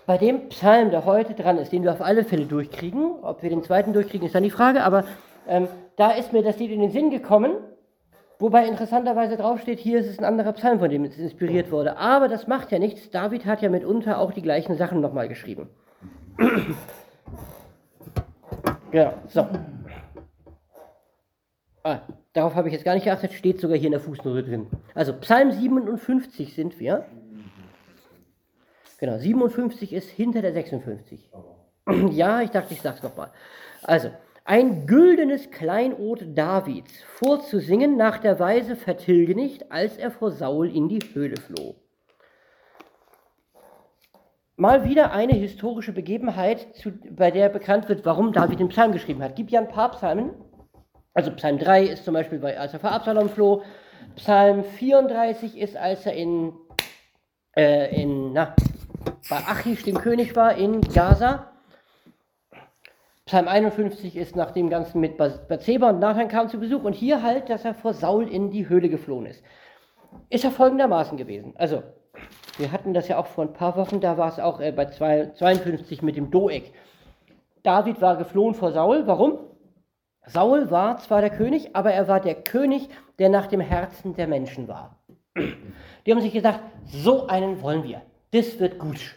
bei dem Psalm, der heute dran ist, den wir auf alle Fälle durchkriegen, ob wir den zweiten durchkriegen, ist dann die Frage, aber da ist mir das Lied in den Sinn gekommen, wobei interessanterweise draufsteht, hier ist es ein anderer Psalm, von dem es inspiriert wurde. Aber das macht ja nichts, David hat ja mitunter auch die gleichen Sachen nochmal geschrieben. Ja, so. Darauf habe ich jetzt gar nicht geachtet, steht sogar hier in der Fußnote drin. Also Psalm 57 sind wir. Genau, 57 ist hinter der 56. Ja, ich dachte, ich sag's nochmal. Also, ein güldenes Kleinod Davids, vorzusingen nach der Weise vertilge nicht, als er vor Saul in die Höhle floh. Mal wieder eine historische Begebenheit, bei der bekannt wird, warum David den Psalm geschrieben hat. Gibt ja ein paar Psalmen. Also Psalm 3 ist zum Beispiel, als er vor Absalom floh. Psalm 34 ist, als er bei Achish, dem König, war in Gaza. Psalm 51 ist nach dem Ganzen mit Bathseba und Nathan kam zu Besuch. Und hier halt, dass er vor Saul in die Höhle geflohen ist. Ist ja folgendermaßen gewesen. Also, wir hatten das ja auch vor ein paar Wochen, da war es auch bei 52 mit dem Doeg. David war geflohen vor Saul. Warum? Saul war zwar der König, aber er war der König, der nach dem Herzen der Menschen war. Die haben sich gesagt, so einen wollen wir. Das wird gut.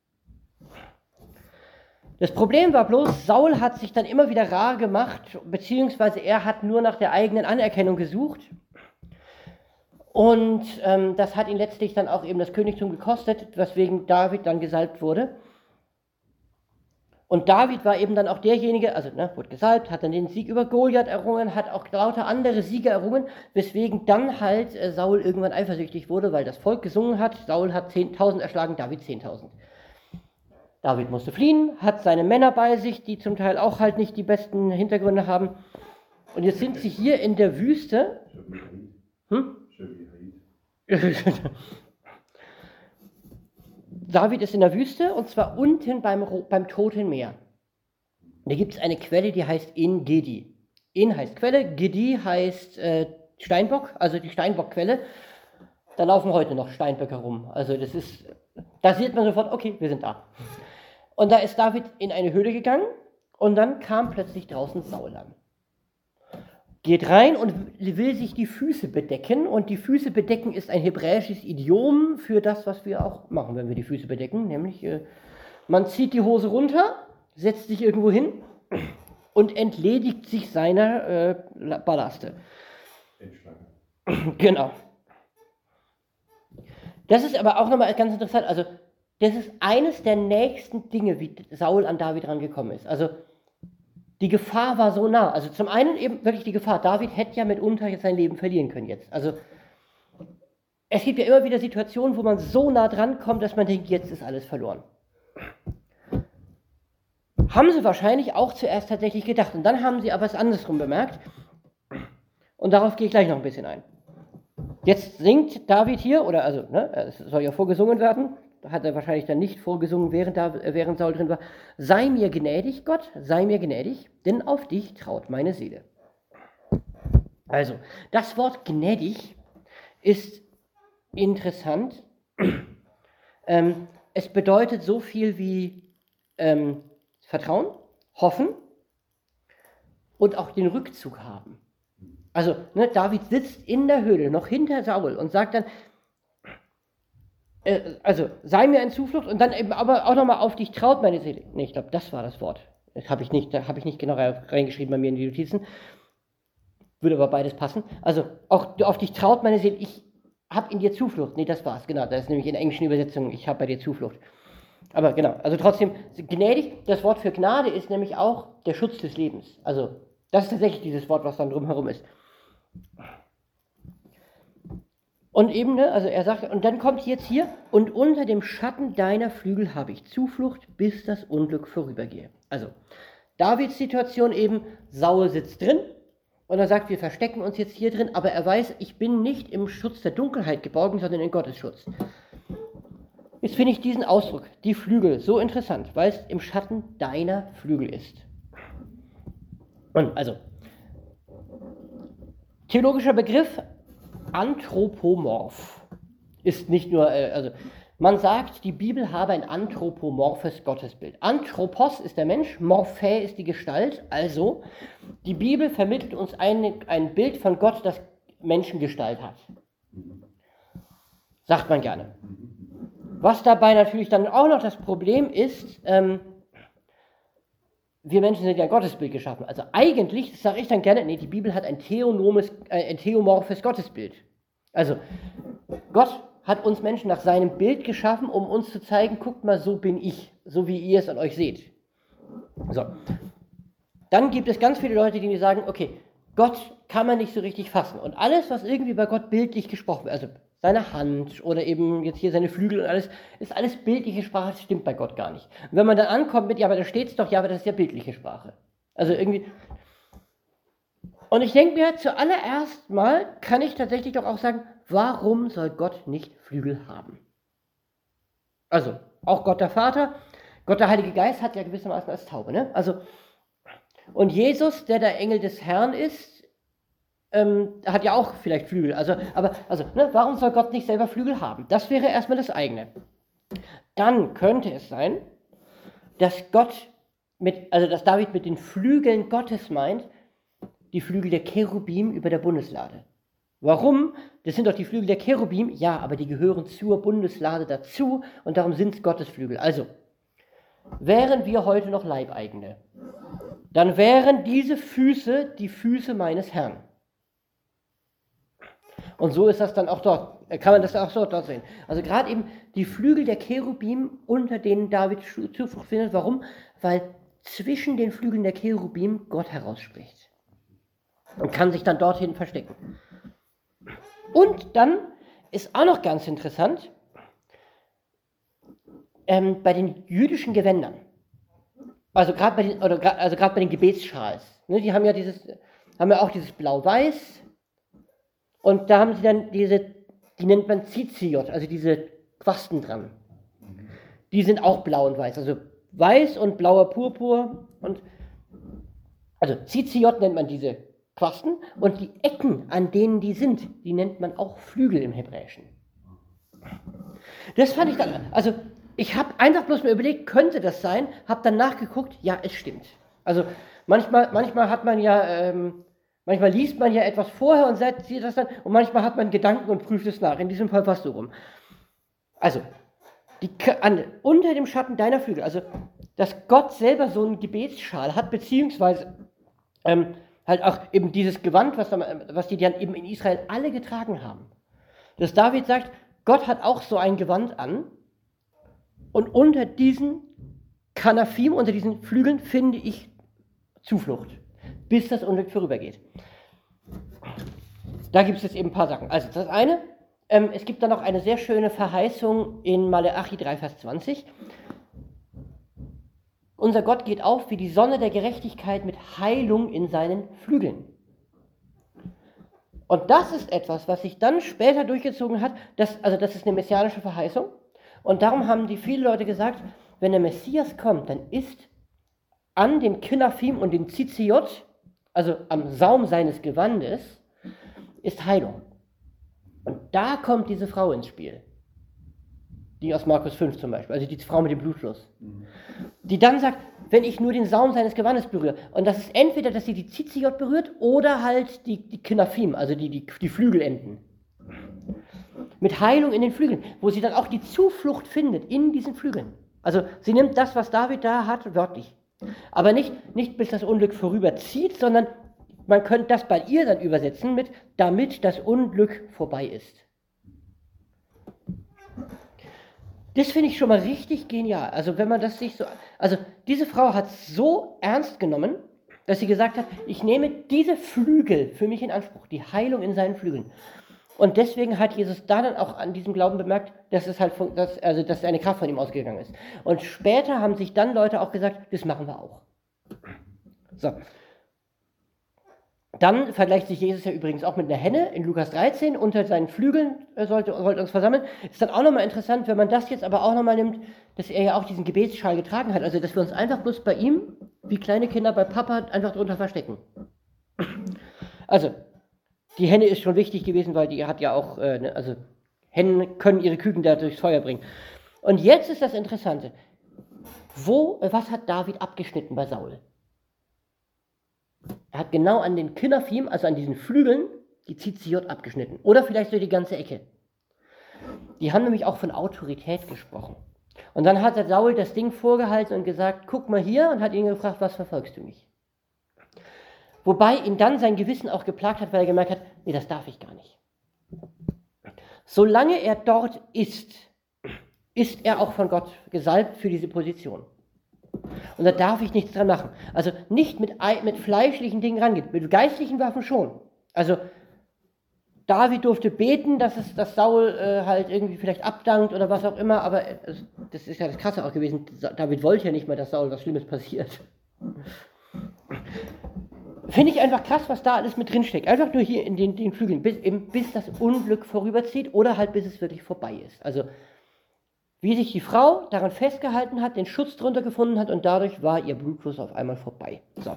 Das Problem war bloß, Saul hat sich dann immer wieder rar gemacht, beziehungsweise er hat nur nach der eigenen Anerkennung gesucht. Und das hat ihn letztlich dann auch eben das Königtum gekostet, weswegen David dann gesalbt wurde. Und David war eben dann auch derjenige, also wurde gesalbt, hat dann den Sieg über Goliath errungen, hat auch lauter andere Siege errungen, weswegen dann halt Saul irgendwann eifersüchtig wurde, weil das Volk gesungen hat, Saul hat 10.000 erschlagen, David 10.000. David musste fliehen, hat seine Männer bei sich, die zum Teil auch halt nicht die besten Hintergründe haben. Und jetzt sind sie hier in der Wüste. David ist in der Wüste und zwar unten beim Toten Meer. Da gibt es eine Quelle, die heißt En Gedi. En heißt Quelle, Gedi heißt Steinbock, also die Steinbockquelle. Da laufen heute noch Steinböcke rum. Also da sieht man sofort, okay, wir sind da. Und da ist David in eine Höhle gegangen und dann kam plötzlich draußen Saul an. Geht rein und will sich die Füße bedecken. Und die Füße bedecken ist ein hebräisches Idiom für das, was wir auch machen, wenn wir die Füße bedecken. Nämlich, man zieht die Hose runter, setzt sich irgendwo hin und entledigt sich seiner Ballaste. Genau. Das ist aber auch nochmal ganz interessant. Also, das ist eines der nächsten Dinge, wie Saul an David rangekommen ist. Also, die Gefahr war so nah. Also zum einen eben wirklich die Gefahr. David hätte ja mitunter jetzt sein Leben verlieren können jetzt. Also es gibt ja immer wieder Situationen, wo man so nah dran kommt, dass man denkt, jetzt ist alles verloren. Haben sie wahrscheinlich auch zuerst tatsächlich gedacht. Und dann haben sie aber es andersrum bemerkt. Und darauf gehe ich gleich noch ein bisschen ein. Jetzt singt David hier, oder also, es soll ja vorgesungen werden, hat er wahrscheinlich dann nicht vorgesungen, während Saul drin war. Sei mir gnädig, Gott, sei mir gnädig, denn auf dich traut meine Seele. Also, das Wort gnädig ist interessant. Es bedeutet so viel wie Vertrauen, hoffen und auch den Rückzug haben. Also, David sitzt in der Höhle, noch hinter Saul und sagt dann, also sei mir ein Zuflucht und dann eben aber auch nochmal auf dich traut meine Seele. Nee, ich glaube, das war das Wort. Das habe ich nicht genau reingeschrieben bei mir in die Notizen. Würde aber beides passen. Also auch auf dich traut meine Seele, ich habe in dir Zuflucht. Nee, das war's, genau. Das ist nämlich in der englischen Übersetzung, ich habe bei dir Zuflucht. Aber genau, also trotzdem, gnädig, das Wort für Gnade ist nämlich auch der Schutz des Lebens. Also das ist tatsächlich dieses Wort, was dann drumherum ist. Und eben, also er sagt, und dann kommt jetzt hier, und unter dem Schatten deiner Flügel habe ich Zuflucht, bis das Unglück vorübergehe. Also, Davids Situation eben, Saul sitzt drin, und er sagt, wir verstecken uns jetzt hier drin, aber er weiß, ich bin nicht im Schutz der Dunkelheit geborgen, sondern in Gottes Schutz. Jetzt finde ich diesen Ausdruck, die Flügel, so interessant, weil es im Schatten deiner Flügel ist. Und also, theologischer Begriff, Anthropomorph ist nicht nur, Man sagt, die Bibel habe ein anthropomorphes Gottesbild. Anthropos ist der Mensch, Morphä ist die Gestalt. Also, die Bibel vermittelt uns ein Bild von Gott, das Menschengestalt hat. Sagt man gerne. Was dabei natürlich dann auch noch das Problem ist, wir Menschen sind ja ein Gottesbild geschaffen. Also eigentlich, das sage ich dann gerne, nee, die Bibel hat ein theomorphes Gottesbild. Also Gott hat uns Menschen nach seinem Bild geschaffen, um uns zu zeigen, guckt mal, so bin ich, so wie ihr es an euch seht. So. Dann gibt es ganz viele Leute, die sagen, okay, Gott kann man nicht so richtig fassen. Und alles, was irgendwie bei Gott bildlich gesprochen wird, also seine Hand oder eben jetzt hier seine Flügel und alles, ist alles bildliche Sprache, das stimmt bei Gott gar nicht. Und wenn man dann ankommt mit, ja, aber da steht es doch, ja, aber das ist ja bildliche Sprache. Also irgendwie. Und ich denke mir, zuallererst mal kann ich tatsächlich doch auch sagen, warum soll Gott nicht Flügel haben? Also, auch Gott der Vater, Gott der Heilige Geist hat ja gewissermaßen als Taube, ne? Also, und Jesus, der der Engel des Herrn ist, hat ja auch vielleicht Flügel. Warum soll Gott nicht selber Flügel haben? Das wäre erstmal das eigene. Dann könnte es sein, dass dass David mit den Flügeln Gottes meint, die Flügel der Cherubim über der Bundeslade. Warum? Das sind doch die Flügel der Cherubim, ja, aber die gehören zur Bundeslade dazu und darum sind es Gottes Flügel. Also, wären wir heute noch Leibeigene, dann wären diese Füße die Füße meines Herrn. Und so ist das dann auch dort, kann man das auch dort sehen. Also gerade eben die Flügel der Cherubim, unter denen David Zuflucht findet. Warum? Weil zwischen den Flügeln der Cherubim Gott herausspricht. Und kann sich dann dorthin verstecken. Und dann ist auch noch ganz interessant, bei den jüdischen Gewändern, also gerade bei den Gebetsschals, ne, die haben ja auch dieses Blau-Weiß. Und da haben sie dann die nennt man Ziziot, also diese Quasten dran. Die sind auch blau und weiß, also weiß und blauer Purpur. Also Ziziot nennt man diese Quasten und die Ecken, an denen die sind, die nennt man auch Flügel im Hebräischen. Das fand ich dann, also ich habe einfach bloß mal überlegt, könnte das sein, habe dann nachgeguckt, ja, es stimmt. Also manchmal hat man ja... Manchmal liest man ja etwas vorher und sieht das dann, und manchmal hat man Gedanken und prüft es nach. In diesem Fall fast so rum. Also, unter dem Schatten deiner Flügel, also, dass Gott selber so einen Gebetsschal hat, beziehungsweise halt auch eben dieses Gewand, was die dann eben in Israel alle getragen haben. Dass David sagt, Gott hat auch so ein Gewand an, und unter diesen Kanafim, unter diesen Flügeln, finde ich Zuflucht, bis das Unglück vorübergeht. Da gibt es jetzt eben ein paar Sachen. Also das eine, es gibt dann noch eine sehr schöne Verheißung in Maleachi 3, Vers 20. Unser Gott geht auf wie die Sonne der Gerechtigkeit mit Heilung in seinen Flügeln. Und das ist etwas, was sich dann später durchgezogen hat, das ist eine messianische Verheißung. Und darum haben die viele Leute gesagt, wenn der Messias kommt, dann ist an dem Kinafim und dem Ziziot, also am Saum seines Gewandes, ist Heilung. Und da kommt diese Frau ins Spiel. Die aus Markus 5 zum Beispiel, also die Frau mit dem Blutfluss. Die dann sagt, wenn ich nur den Saum seines Gewandes berühre, und das ist entweder, dass sie die Ziziot berührt, oder halt die Kinafim, also die Flügelenden. Mit Heilung in den Flügeln, wo sie dann auch die Zuflucht findet in diesen Flügeln. Also sie nimmt das, was David da hat, wörtlich. Aber nicht bis das Unglück vorüberzieht, sondern man könnte das bei ihr dann übersetzen mit, damit das Unglück vorbei ist. Das finde ich schon mal richtig genial. Also wenn man das sich so, also diese Frau hat es so ernst genommen, dass sie gesagt hat, ich nehme diese Flügel für mich in Anspruch, die Heilung in seinen Flügeln. Und deswegen hat Jesus da dann auch an diesem Glauben bemerkt, dass eine Kraft von ihm ausgegangen ist. Und später haben sich dann Leute auch gesagt, das machen wir auch. So. Dann vergleicht sich Jesus ja übrigens auch mit einer Henne in Lukas 13, unter seinen Flügeln sollte uns versammeln. Ist dann auch nochmal interessant, wenn man das jetzt aber auch nochmal nimmt, dass er ja auch diesen Gebetsschal getragen hat. Also dass wir uns einfach bloß bei ihm, wie kleine Kinder bei Papa, einfach drunter verstecken. Also, die Henne ist schon wichtig gewesen, weil die hat ja auch, Hennen können ihre Küken da durchs Feuer bringen. Und jetzt ist das Interessante. Was hat David abgeschnitten bei Saul? Er hat genau an den Kinnaphim, also an diesen Flügeln, die Ziziot abgeschnitten. Oder vielleicht so die ganze Ecke. Die haben nämlich auch von Autorität gesprochen. Und dann hat der Saul das Ding vorgehalten und gesagt, guck mal hier, und hat ihn gefragt, was verfolgst du mich? Wobei ihn dann sein Gewissen auch geplagt hat, weil er gemerkt hat, nee, das darf ich gar nicht. Solange er dort ist er auch von Gott gesalbt für diese Position. Und da darf ich nichts dran machen. Also nicht mit fleischlichen Dingen rangehen, mit geistlichen Waffen schon. Also David durfte beten, dass Saul halt irgendwie vielleicht abdankt oder was auch immer, aber das ist ja das Krasse auch gewesen. David wollte ja nicht mal, dass Saul was Schlimmes passiert. Finde ich einfach krass, was da alles mit drinsteckt. Einfach nur hier in den Flügeln, bis das Unglück vorüberzieht oder halt bis es wirklich vorbei ist. Also wie sich die Frau daran festgehalten hat, den Schutz drunter gefunden hat und dadurch war ihr Blutfluss auf einmal vorbei. So.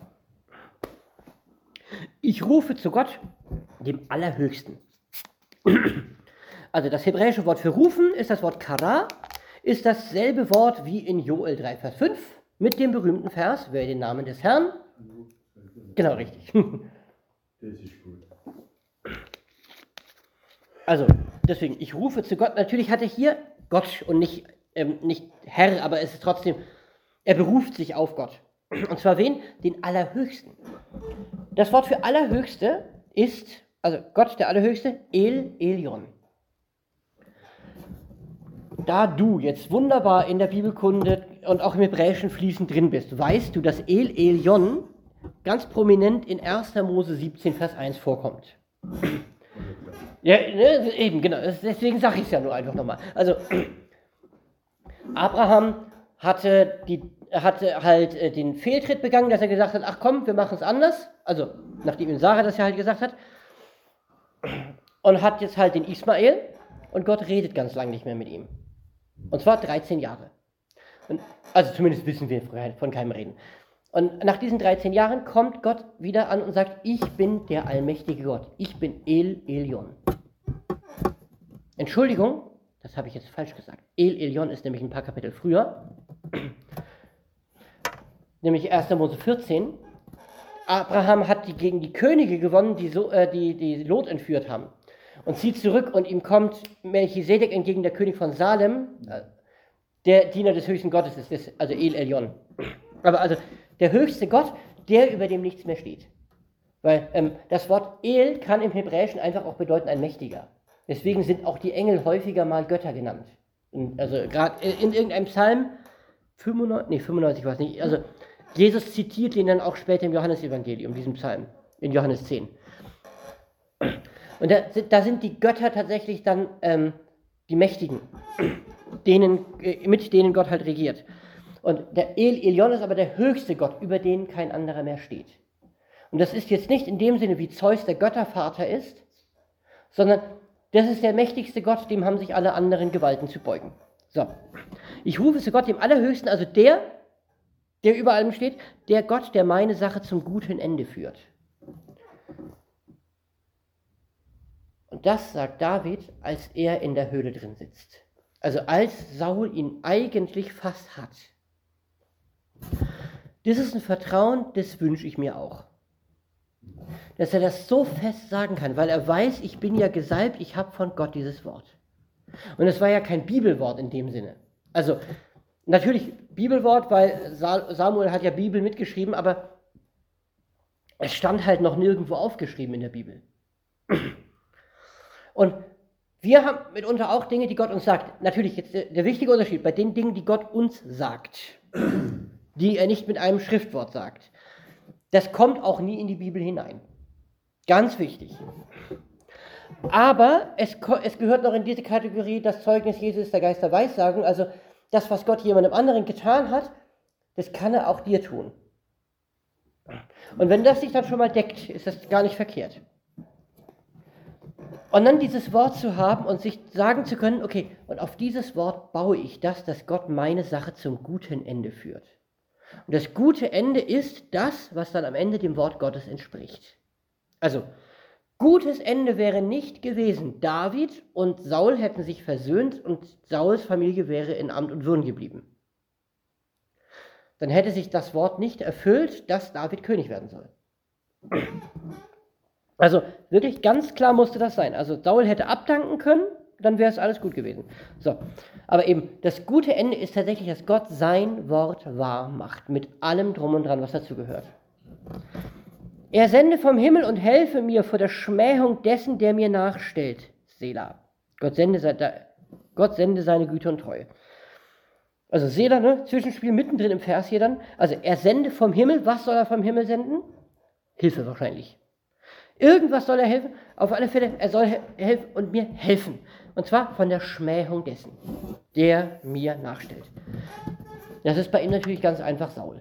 Ich rufe zu Gott, dem Allerhöchsten. Also das hebräische Wort für rufen ist das Wort kara, ist dasselbe Wort wie in Joel 3, Vers 5 mit dem berühmten Vers, wer den Namen des Herrn. Genau, richtig. Das ist gut. Also, deswegen, ich rufe zu Gott. Natürlich hat er hier Gott und nicht Herr, aber es ist trotzdem, er beruft sich auf Gott. Und zwar wen? Den Allerhöchsten. Das Wort für Allerhöchste ist, also Gott der Allerhöchste, El Elyon. Da du jetzt wunderbar in der Bibelkunde und auch im Hebräischen fließend drin bist, weißt du, dass El Elyon ganz prominent in 1. Mose 17, Vers 1 vorkommt. Ja, ne, eben, genau, deswegen sage ich es ja nur einfach nochmal. Also, Abraham hatte halt den Fehltritt begangen, dass er gesagt hat, ach komm, wir machen es anders. Also, nachdem ihm Sarah das ja halt gesagt hat. Und hat jetzt halt den Ismael und Gott redet ganz lang nicht mehr mit ihm. Und zwar 13 Jahre. Also zumindest wissen wir von keinem Reden. Und nach diesen 13 Jahren kommt Gott wieder an und sagt, ich bin der allmächtige Gott. Ich bin El Elyon. Entschuldigung, das habe ich jetzt falsch gesagt. El Elyon ist nämlich ein paar Kapitel früher. Nämlich 1. Mose 14. Abraham hat gegen die Könige gewonnen, die Lot entführt haben. Und zieht zurück und ihm kommt Melchisedek entgegen, der König von Salem, der Diener des höchsten Gottes ist, also El Elyon. Aber also der höchste Gott, der über dem nichts mehr steht. Weil das Wort El kann im Hebräischen einfach auch bedeuten ein Mächtiger. Deswegen sind auch die Engel häufiger mal Götter genannt. Also gerade in irgendeinem Psalm, 95 war es nicht, also Jesus zitiert den dann auch später im Johannesevangelium, diesen Psalm, in Johannes 10. Und da sind die Götter tatsächlich dann die Mächtigen, mit denen Gott halt regiert. Und der El Elyon ist aber der höchste Gott, über den kein anderer mehr steht. Und das ist jetzt nicht in dem Sinne, wie Zeus der Göttervater ist, sondern das ist der mächtigste Gott, dem haben sich alle anderen Gewalten zu beugen. So, ich rufe zu Gott, dem Allerhöchsten, also der über allem steht, der Gott, der meine Sache zum guten Ende führt. Und das sagt David, als er in der Höhle drin sitzt. Also als Saul ihn eigentlich fast hat. Das ist ein Vertrauen, das wünsche ich mir auch. Dass er das so fest sagen kann, weil er weiß, ich bin ja gesalbt, ich habe von Gott dieses Wort. Und es war ja kein Bibelwort in dem Sinne. Also natürlich Bibelwort, weil Samuel hat ja Bibel mitgeschrieben, aber es stand halt noch nirgendwo aufgeschrieben in der Bibel. Und wir haben mitunter auch Dinge, die Gott uns sagt. Natürlich jetzt der wichtige Unterschied bei den Dingen, die Gott uns sagt, die er nicht mit einem Schriftwort sagt. Das kommt auch nie in die Bibel hinein. Ganz wichtig. Aber es gehört noch in diese Kategorie, das Zeugnis Jesus ist der Geist der Weissagung. Also das, was Gott jemandem anderen getan hat, das kann er auch dir tun. Und wenn das sich dann schon mal deckt, ist das gar nicht verkehrt. Und dann dieses Wort zu haben und sich sagen zu können, okay, und auf dieses Wort baue ich das, dass Gott meine Sache zum guten Ende führt. Und das gute Ende ist das, was dann am Ende dem Wort Gottes entspricht. Also, Gutes Ende wäre nicht gewesen. David und Saul hätten sich versöhnt und Sauls Familie wäre in Amt und Würden geblieben. Dann hätte sich das Wort nicht erfüllt, dass David König werden soll. Also wirklich ganz klar musste das sein. Also Saul hätte abdanken können, dann wäre es alles gut gewesen. So, aber eben, das gute Ende ist tatsächlich, dass Gott sein Wort wahr macht, mit allem Drum und Dran, was dazugehört. Er sende vom Himmel und helfe mir vor der Schmähung dessen, der mir nachstellt. Selah. Gott sende seine Güte und Treue. Also Selah, ne? Zwischenspiel mittendrin im Vers hier dann. Also er sende vom Himmel. Was soll er vom Himmel senden? Hilfe wahrscheinlich. Irgendwas soll er helfen. Auf alle Fälle, er soll helfen und mir helfen. Und zwar von der Schmähung dessen, der mir nachstellt. Das ist bei ihm natürlich ganz einfach Saul.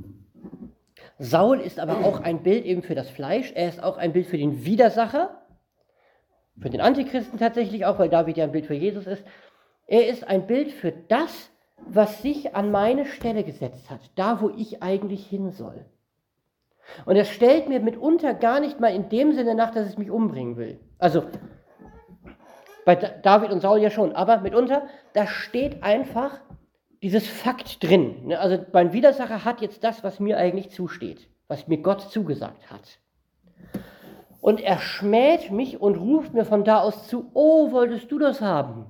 Saul ist aber auch ein Bild eben für das Fleisch. Er ist auch ein Bild für den Widersacher, für den Antichristen tatsächlich auch, weil David ja ein Bild für Jesus ist. Er ist ein Bild für das, was sich an meine Stelle gesetzt hat, da wo ich eigentlich hin soll. Und er stellt mir mitunter gar nicht mal in dem Sinne nach, dass es mich umbringen will. Also bei David und Saul ja schon, aber mitunter, da steht einfach dieses Fakt drin. Also mein Widersacher hat jetzt das, was mir eigentlich zusteht, was mir Gott zugesagt hat. Und er schmäht mich und ruft mir von da aus zu, oh, wolltest du das haben?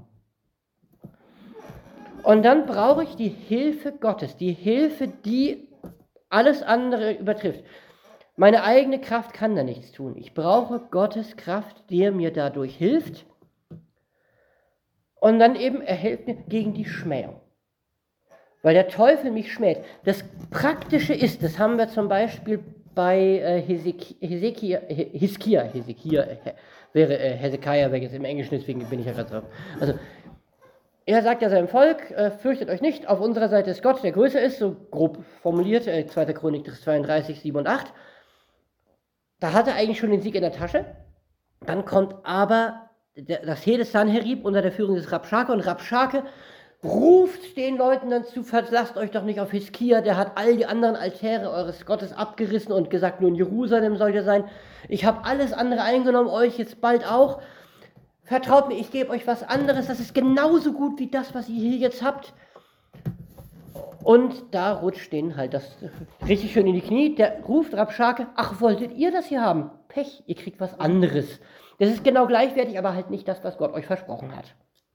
Und dann brauche ich die Hilfe Gottes, die Hilfe, die alles andere übertrifft. Meine eigene Kraft kann da nichts tun. Ich brauche Gottes Kraft, die mir dadurch hilft. Und dann eben, er hilft mir gegen die Schmähung. Weil der Teufel mich schmäht. Das Praktische ist, das haben wir zum Beispiel bei Hesekia wäre Hezekiah, wäre jetzt im Englischen, deswegen bin ich ja gerade drauf. Also, er sagt ja seinem Volk, fürchtet euch nicht, auf unserer Seite ist Gott, der größer ist, so grob formuliert, 2. Chronik 32, 7 und 8. Da hat er eigentlich schon den Sieg in der Tasche. Dann kommt aber das Heer des Sanherib unter der Führung des Rabschake und Rabschake ruft den Leuten dann zu, verlasst euch doch nicht auf Hiskia, der hat all die anderen Altäre eures Gottes abgerissen und gesagt, nur in Jerusalem soll ihr sein. Ich habe alles andere eingenommen, euch jetzt bald auch. Vertraut mir, ich gebe euch was anderes, das ist genauso gut wie das, was ihr hier jetzt habt. Und da rutscht denen halt das richtig schön in die Knie. Der ruft Rabschake, ach, wolltet ihr das hier haben? Pech, ihr kriegt was anderes. Das ist genau gleichwertig, aber halt nicht das, was Gott euch versprochen hat.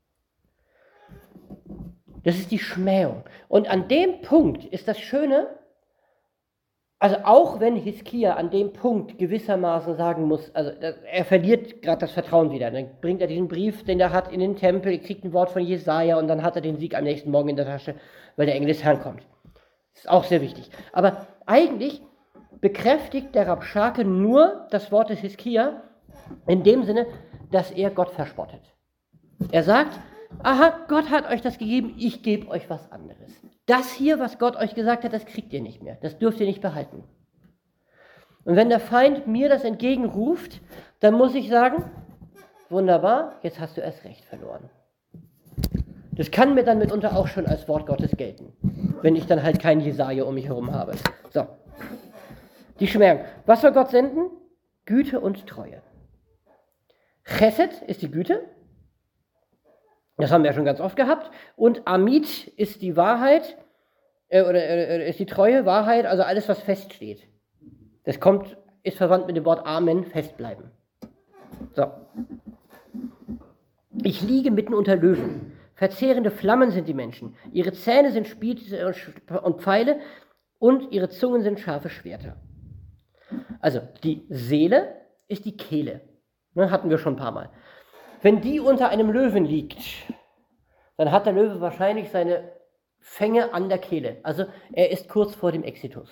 Das ist die Schmähung. Und an dem Punkt ist das Schöne, also auch wenn Hiskia an dem Punkt gewissermaßen sagen muss, also er verliert gerade das Vertrauen wieder, dann bringt er diesen Brief, den er hat, in den Tempel, er kriegt ein Wort von Jesaja und dann hat er den Sieg am nächsten Morgen in der Tasche, weil der Engel des Herrn kommt. Das ist auch sehr wichtig. Aber eigentlich bekräftigt der Rabschake nur das Wort des Hiskia in dem Sinne, dass er Gott verspottet. Er sagt, aha, Gott hat euch das gegeben, ich gebe euch was anderes. Das hier, was Gott euch gesagt hat, das kriegt ihr nicht mehr. Das dürft ihr nicht behalten. Und wenn der Feind mir das entgegenruft, dann muss ich sagen, wunderbar, jetzt hast du erst recht verloren. Das kann mir dann mitunter auch schon als Wort Gottes gelten, wenn ich dann halt keinen Jesaja um mich herum habe. So, die Schmähung. Was soll Gott senden? Güte und Treue. Chesed ist die Güte. Das haben wir ja schon ganz oft gehabt. Und Amit ist die Wahrheit, ist die Treue, Wahrheit, also alles, was feststeht. Das ist verwandt mit dem Wort Amen, festbleiben. So. Ich liege mitten unter Löwen. Verzehrende Flammen sind die Menschen. Ihre Zähne sind Spieße und Pfeile und ihre Zungen sind scharfe Schwerter. Also, die Seele ist die Kehle. Ne, hatten wir schon ein paar Mal. Wenn die unter einem Löwen liegt, dann hat der Löwe wahrscheinlich seine Fänge an der Kehle. Also er ist kurz vor dem Exitus.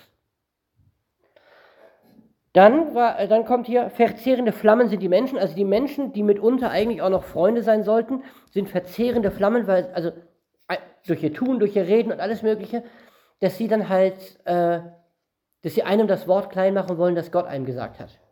Dann kommt hier, verzehrende Flammen sind die Menschen. Also die Menschen, die mitunter eigentlich auch noch Freunde sein sollten, sind verzehrende Flammen, weil also durch ihr Tun, durch ihr Reden und alles Mögliche, dass sie dann halt, dass sie einem das Wort klein machen wollen, das Gott einem gesagt hat.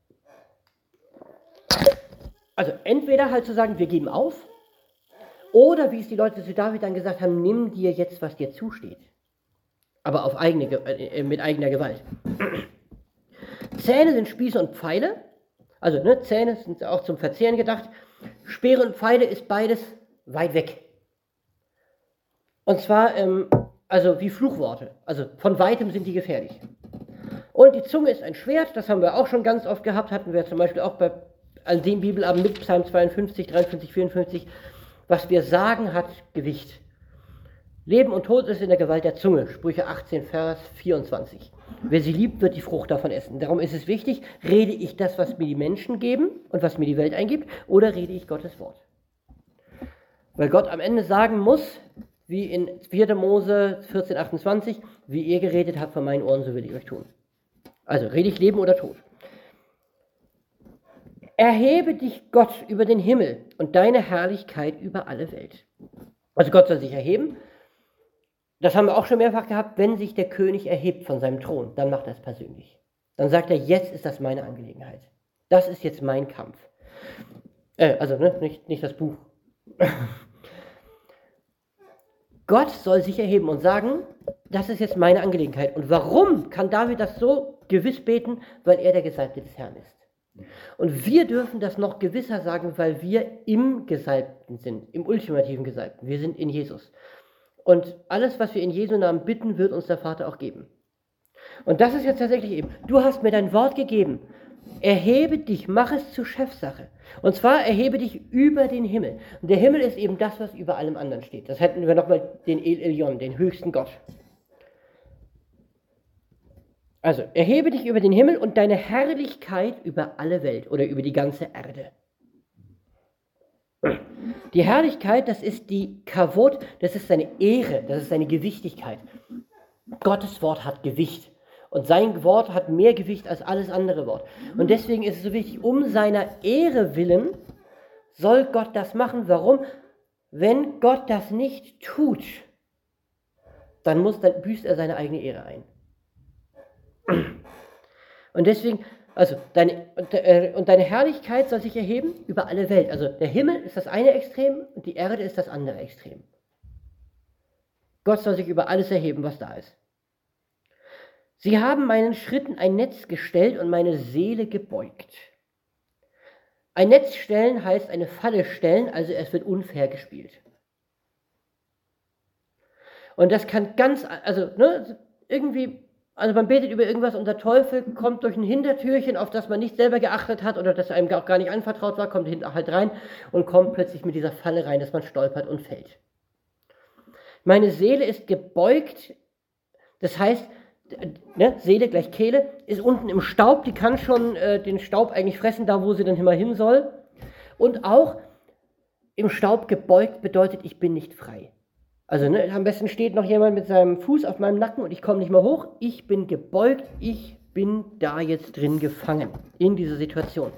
Also entweder halt zu sagen, wir geben auf, oder wie es die Leute zu David dann gesagt haben, nimm dir jetzt, was dir zusteht. Aber mit eigener Gewalt. Zähne sind Spieße und Pfeile, Also Zähne sind auch zum Verzehren gedacht. Speere und Pfeile ist beides weit weg. Und zwar, also wie Fluchworte. Also von weitem sind die gefährlich. Und die Zunge ist ein Schwert, das haben wir auch schon ganz oft gehabt, hatten wir zum Beispiel auch an dem Bibelabend mit Psalm 52, 53, 54. Was wir sagen, hat Gewicht. Leben und Tod ist in der Gewalt der Zunge. Sprüche 18, Vers 24. Wer sie liebt, wird die Frucht davon essen. Darum ist es wichtig, rede ich das, was mir die Menschen geben und was mir die Welt eingibt, oder rede ich Gottes Wort? Weil Gott am Ende sagen muss, wie in 4. Mose 14, 28, wie ihr geredet habt von meinen Ohren, so will ich euch tun. Also rede ich Leben oder Tod. Erhebe dich, Gott, über den Himmel und deine Herrlichkeit über alle Welt. Also Gott soll sich erheben. Das haben wir auch schon mehrfach gehabt. Wenn sich der König erhebt von seinem Thron, dann macht er es persönlich. Dann sagt er, jetzt ist das meine Angelegenheit. Das ist jetzt mein Kampf. Nicht das Buch. Gott soll sich erheben und sagen, das ist jetzt meine Angelegenheit. Und warum kann David das so gewiss beten? Weil er der Gesalbte des Herrn ist. Und wir dürfen das noch gewisser sagen, weil wir im Gesalbten sind, im ultimativen Gesalbten. Wir sind in Jesus. Und alles, was wir in Jesu Namen bitten, wird uns der Vater auch geben. Und das ist jetzt tatsächlich eben, du hast mir dein Wort gegeben. Erhebe dich, mach es zur Chefsache. Und zwar erhebe dich über den Himmel. Und der Himmel ist eben das, was über allem anderen steht. Das hätten wir nochmal den El Elyon, den höchsten Gott. Also, erhebe dich über den Himmel und deine Herrlichkeit über alle Welt oder über die ganze Erde. Die Herrlichkeit, das ist die Kavod, das ist seine Ehre, das ist seine Gewichtigkeit. Gottes Wort hat Gewicht und sein Wort hat mehr Gewicht als alles andere Wort. Und deswegen ist es so wichtig, um seiner Ehre willen soll Gott das machen. Warum? Wenn Gott das nicht tut, dann büßt er seine eigene Ehre ein. Und deswegen, also deine Herrlichkeit soll sich erheben über alle Welt. Also der Himmel ist das eine Extrem und die Erde ist das andere Extrem. Gott soll sich über alles erheben, was da ist. Sie haben meinen Schritten ein Netz gestellt und meine Seele gebeugt. Ein Netz stellen heißt eine Falle stellen, also es wird unfair gespielt. Und das kann also man betet über irgendwas und der Teufel kommt durch ein Hintertürchen, auf das man nicht selber geachtet hat oder das einem auch gar nicht anvertraut war, kommt hinten halt rein und kommt plötzlich mit dieser Falle rein, dass man stolpert und fällt. Meine Seele ist gebeugt, das heißt, Seele gleich Kehle, ist unten im Staub, die kann schon den Staub eigentlich fressen, da wo sie dann immer hin soll. Und auch im Staub gebeugt bedeutet, ich bin nicht frei. Also am besten steht noch jemand mit seinem Fuß auf meinem Nacken und ich komme nicht mehr hoch. Ich bin gebeugt, ich bin da jetzt drin gefangen, in dieser Situation.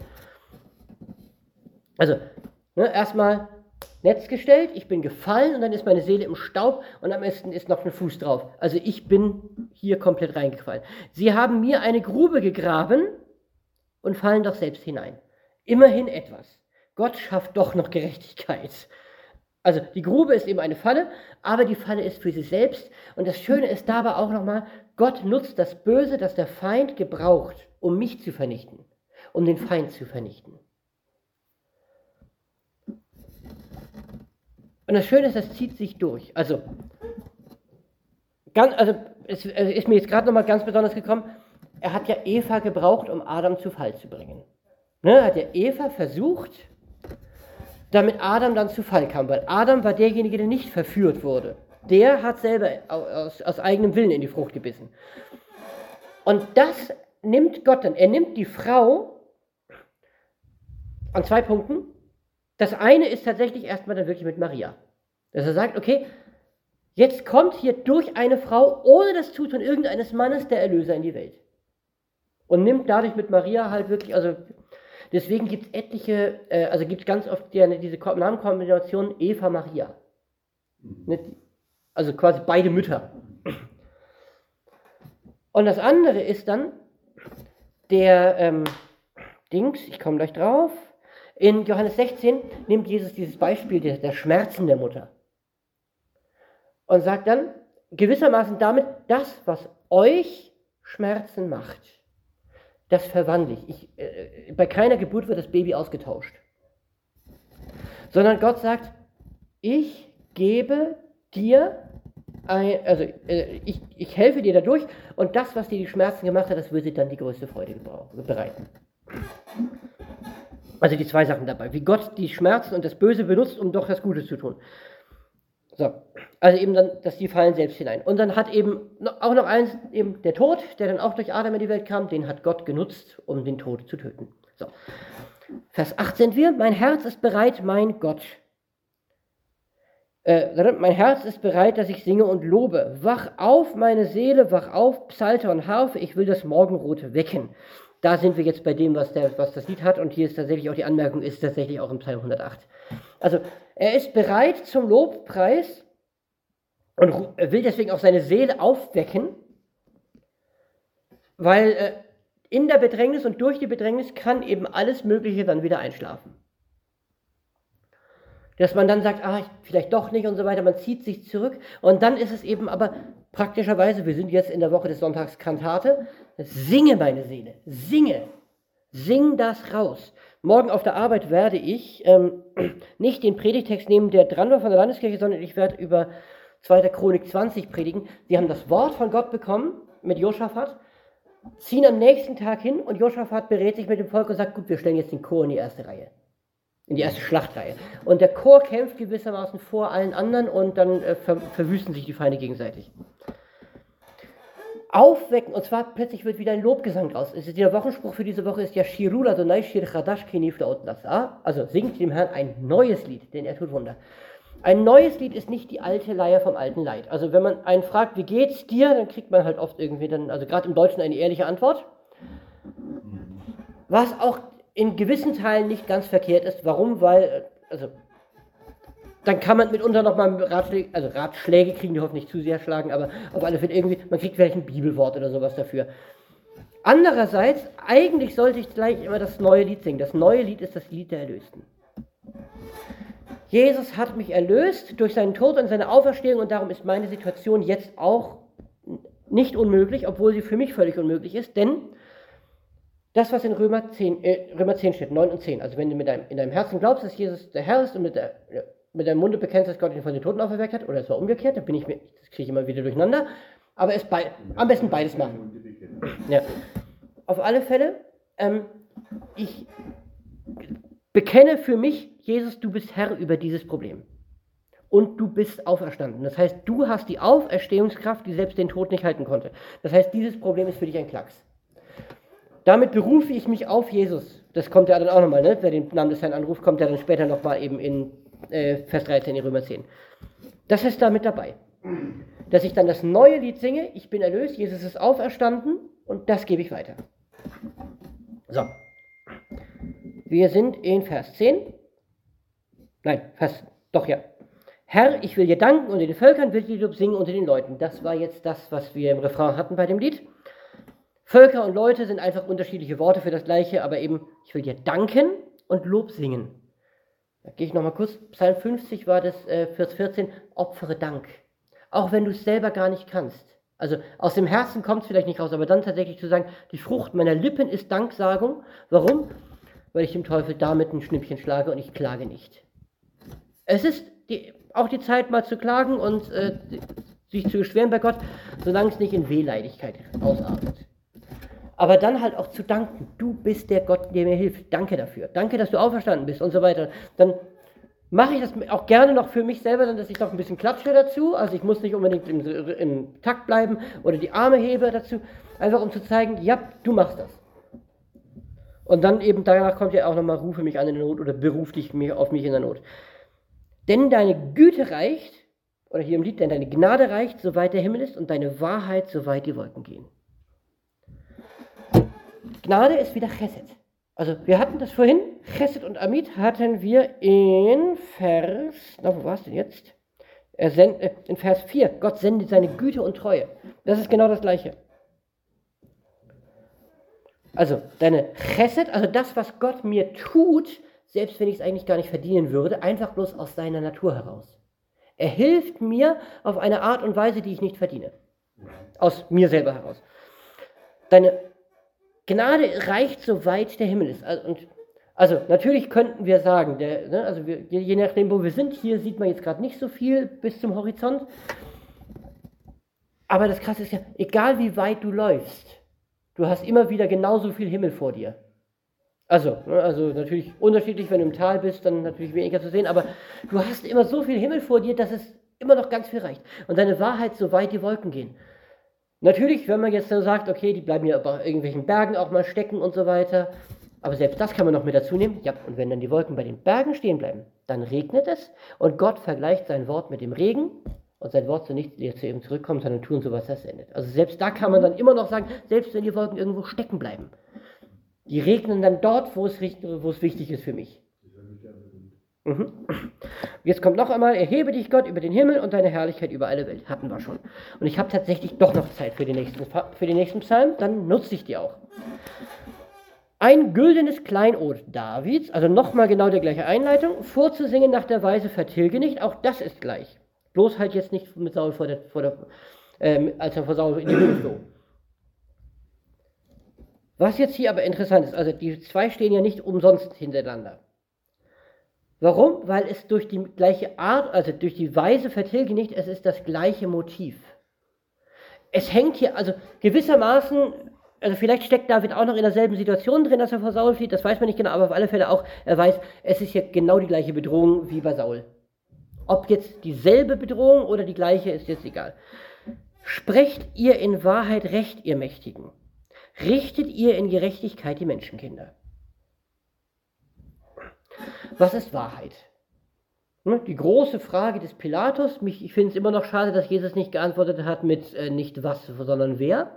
Also erstmal Netz gestellt, ich bin gefallen und dann ist meine Seele im Staub und am besten ist noch ein Fuß drauf. Also ich bin hier komplett reingefallen. Sie haben mir eine Grube gegraben und fallen doch selbst hinein. Immerhin etwas. Gott schafft doch noch Gerechtigkeit. Also die Grube ist eben eine Falle, aber die Falle ist für sie selbst. Und das Schöne ist dabei auch nochmal, Gott nutzt das Böse, das der Feind gebraucht, um mich zu vernichten, um den Feind zu vernichten. Und das Schöne ist, das zieht sich durch. Es ist mir jetzt gerade nochmal ganz besonders gekommen, er hat ja Eva gebraucht, um Adam zu Fall zu bringen. Er hat ja Eva versucht, damit Adam dann zu Fall kam, weil Adam war derjenige, der nicht verführt wurde. Der hat selber aus eigenem Willen in die Frucht gebissen. Und das nimmt Gott dann. Er nimmt die Frau an 2 Punkten. Das eine ist tatsächlich erstmal dann wirklich mit Maria. Dass er sagt, okay, jetzt kommt hier durch eine Frau, ohne das Zutun irgendeines Mannes, der Erlöser in die Welt. Und nimmt dadurch mit Maria halt wirklich, deswegen gibt es etliche, gibt es ganz oft diese Namenkombination Eva Maria. Also quasi beide Mütter. Und das andere ist dann der ich komme gleich drauf. In Johannes 16 nimmt Jesus dieses Beispiel der Schmerzen der Mutter und sagt dann gewissermaßen damit, das, was euch Schmerzen macht, das verwandle ich. Bei keiner Geburt wird das Baby ausgetauscht. Sondern Gott sagt, ich gebe dir, ich helfe dir dadurch und das, was dir die Schmerzen gemacht hat, das wird dir dann die größte Freude bereiten. Also die zwei Sachen dabei, wie Gott die Schmerzen und das Böse benutzt, um doch das Gute zu tun. So, also eben dann, dass die fallen selbst hinein. Und dann hat eben auch noch eins, eben der Tod, der dann auch durch Adam in die Welt kam, den hat Gott genutzt, um den Tod zu töten. So, Vers 8 sind wir, mein Herz ist bereit, mein Gott. Mein Herz ist bereit, dass ich singe und lobe. Wach auf, meine Seele, wach auf, Psalter und Harfe, ich will das Morgenrot wecken. Da sind wir jetzt bei dem, was das Lied hat, und hier ist tatsächlich auch die Anmerkung, ist tatsächlich auch im Psalm 108. Also, er ist bereit zum Lobpreis und will deswegen auch seine Seele aufwecken, weil in der Bedrängnis und durch die Bedrängnis kann eben alles Mögliche dann wieder einschlafen. Dass man dann sagt, vielleicht doch nicht und so weiter, man zieht sich zurück und dann ist es eben aber praktischerweise, wir sind jetzt in der Woche des Sonntags Kantate, singe meine Seele, sing das raus. Morgen auf der Arbeit werde ich nicht den Predigtext nehmen, der dran war von der Landeskirche, sondern ich werde über 2. Chronik 20 predigen. Sie haben das Wort von Gott bekommen mit Josaphat, ziehen am nächsten Tag hin und Josaphat berät sich mit dem Volk und sagt, gut, wir stellen jetzt den Chor in die erste Reihe. In die erste Schlachtreihe. Und der Chor kämpft gewissermaßen vor allen anderen und dann verwüsten sich die Feinde gegenseitig. Aufwecken, und zwar plötzlich wird wieder ein Lobgesang raus. Der Wochenspruch für diese Woche ist ja Shirul Adonai Shir Chadash Kenif Laot Nasa. Also singt dem Herrn ein neues Lied, denn er tut Wunder. Ein neues Lied ist nicht die alte Leier vom alten Leid. Also wenn man einen fragt, wie geht's dir, dann kriegt man halt oft irgendwie dann, also gerade im Deutschen eine ehrliche Antwort. Was auch in gewissen Teilen nicht ganz verkehrt ist. Warum? Weil, dann kann man mitunter nochmal Ratschläge kriegen, die hoffentlich zu sehr schlagen, aber auf alle Fälle irgendwie, man kriegt vielleicht ein Bibelwort oder sowas dafür. Andererseits, eigentlich sollte ich gleich immer das neue Lied singen. Das neue Lied ist das Lied der Erlösten. Jesus hat mich erlöst durch seinen Tod und seine Auferstehung und darum ist meine Situation jetzt auch nicht unmöglich, obwohl sie für mich völlig unmöglich ist, denn das, was in Römer 10 steht, 9 und 10, also wenn du in deinem Herzen glaubst, dass Jesus der Herr ist und mit deinem Munde bekennst, dass Gott ihn von den Toten auferweckt hat, oder es war umgekehrt, das kriege ich immer wieder durcheinander, aber am besten beides machen. Ja. Auf alle Fälle, ich bekenne für mich, Jesus, du bist Herr über dieses Problem. Und du bist auferstanden. Das heißt, du hast die Auferstehungskraft, die selbst den Tod nicht halten konnte. Das heißt, dieses Problem ist für dich ein Klacks. Damit berufe ich mich auf Jesus. Das kommt ja dann auch nochmal, ne? Wer den Namen des Herrn anruft, kommt ja dann später nochmal eben in Vers 13 in Römer 10. Das ist da mit dabei. Dass ich dann das neue Lied singe, ich bin erlöst, Jesus ist auferstanden und das gebe ich weiter. So. Wir sind in Vers 10. Herr, ich will dir danken unter den Völkern, will dir Lob singen unter den Leuten. Das war jetzt das, was wir im Refrain hatten bei dem Lied. Völker und Leute sind einfach unterschiedliche Worte für das Gleiche, aber eben, ich will dir danken und Lob singen. Da gehe ich nochmal kurz, Psalm 50 war das, Vers 14, opfere Dank. Auch wenn du es selber gar nicht kannst. Also aus dem Herzen kommt es vielleicht nicht raus, aber dann tatsächlich zu sagen, die Frucht meiner Lippen ist Danksagung. Warum? Weil ich dem Teufel damit ein Schnippchen schlage und ich klage nicht. Es ist auch die Zeit mal zu klagen und sich zu beschweren bei Gott, solange es nicht in Wehleidigkeit ausartet. Aber dann halt auch zu danken. Du bist der Gott, der mir hilft. Danke dafür. Danke, dass du auferstanden bist und so weiter. Dann mache ich das auch gerne noch für mich selber, dass ich noch ein bisschen klatsche dazu. Also ich muss nicht unbedingt im Takt bleiben oder die Arme hebe dazu. Einfach um zu zeigen, ja, du machst das. Und dann eben danach kommt ja auch nochmal, rufe mich an in der Not oder beruf dich auf mich in der Not. Denn deine Güte reicht, oder hier im Lied, denn deine Gnade reicht, soweit der Himmel ist und deine Wahrheit, soweit die Wolken gehen. Gnade ist wieder Chesed. Also wir hatten das vorhin, Chesed und Amit hatten wir in Vers, wo war es denn jetzt? In Vers 4, Gott sendet seine Güte und Treue. Das ist genau das Gleiche. Also deine Chesed, also das, was Gott mir tut, selbst wenn ich es eigentlich gar nicht verdienen würde, einfach bloß aus seiner Natur heraus. Er hilft mir auf eine Art und Weise, die ich nicht verdiene. Aus mir selber heraus. Deine Gnade reicht, soweit der Himmel ist. Also natürlich könnten wir sagen, je nachdem, wo wir sind, hier sieht man jetzt gerade nicht so viel bis zum Horizont. Aber das Krasse ist ja, egal wie weit du läufst, du hast immer wieder genauso viel Himmel vor dir. Also natürlich unterschiedlich, wenn du im Tal bist, dann natürlich weniger zu sehen, aber du hast immer so viel Himmel vor dir, dass es immer noch ganz viel reicht. Und deine Wahrheit, so weit die Wolken gehen. Natürlich, wenn man jetzt so sagt, okay, die bleiben ja bei irgendwelchen Bergen auch mal stecken und so weiter, aber selbst das kann man noch mit dazu nehmen. Ja, und wenn dann die Wolken bei den Bergen stehen bleiben, dann regnet es und Gott vergleicht sein Wort mit dem Regen und sein Wort soll nicht zu ihm zurückkommen, sondern tun so, was das endet. Also selbst da kann man dann immer noch sagen, selbst wenn die Wolken irgendwo stecken bleiben, die regnen dann dort, wo es wichtig ist für mich. Mhm. Jetzt kommt noch einmal, erhebe dich Gott über den Himmel und deine Herrlichkeit über alle Welt. Hatten wir schon. Und ich habe tatsächlich doch noch Zeit für den nächsten Psalm, dann nutze ich die auch. Ein güldenes Kleinod Davids, also nochmal genau die gleiche Einleitung, vorzusingen nach der Weise vertilge nicht, auch das ist gleich. Bloß halt jetzt nicht mit Saul als er vor Saul in die Höhle floh. Was jetzt hier aber interessant ist, also die zwei stehen ja nicht umsonst hintereinander. Warum? Weil es durch die gleiche Art, also durch die Weise vertilge nicht, es ist das gleiche Motiv. Es hängt hier, also gewissermaßen, also vielleicht steckt David auch noch in derselben Situation drin, dass er vor Saul flieht, das weiß man nicht genau, aber auf alle Fälle auch, er weiß, es ist hier genau die gleiche Bedrohung wie bei Saul. Ob jetzt dieselbe Bedrohung oder die gleiche, ist jetzt egal. Sprecht ihr in Wahrheit Recht, ihr Mächtigen. Richtet ihr in Gerechtigkeit die Menschenkinder. Was ist Wahrheit? Die große Frage des Pilatus, ich finde es immer noch schade, dass Jesus nicht geantwortet hat mit nicht was, sondern wer.